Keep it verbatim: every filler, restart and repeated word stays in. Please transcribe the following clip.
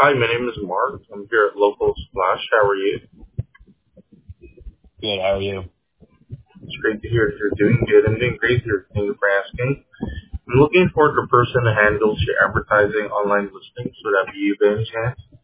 Hi, my name is Mark. I'm here at Local Splash. How are you? Good. How are you? It's great to hear that you're doing good. I'm doing great here. Thank you for asking. I'm looking for the person who handles your advertising online listings. Would that be you, by any chance?